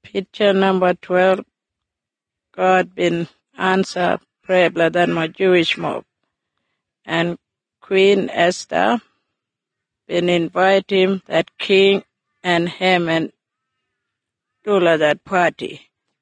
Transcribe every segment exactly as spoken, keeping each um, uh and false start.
Picture number twelve. God been answer prayer blood than my Jewish mob. And Queen Esther been invite him, that king and Haman to that party.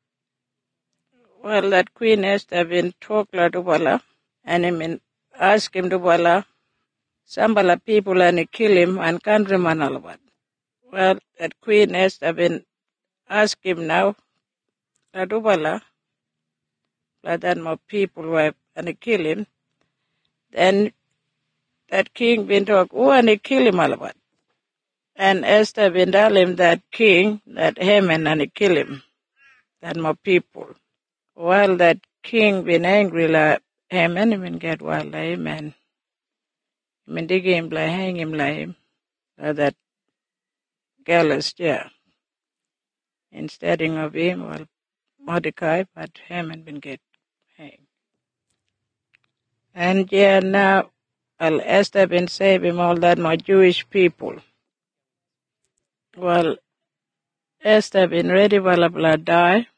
Well, that Queen Esther been talk la to Bala, and he been ask him to Bala, some Bala people and he kill him and countryman alawat. Well, that Queen Esther been ask him now, la to Bala, la that more people were and he kill him. Then that king been talk, oh, and he kill him alawat. And Esther been tell him that king, that Haman, and he kill him, that more people. While that king been angry, like Haman, he been get wild like him, and he been dig him, like hang him like him, like that gallows chair. Instead of him, well, Mordecai, but Haman been get hanged. And yeah, now, well, Esther been save him all that more Jewish people. Well, Esther been ready while a blood die.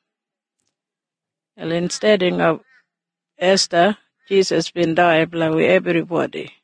Well, instead of Esther, Jesus been die with everybody.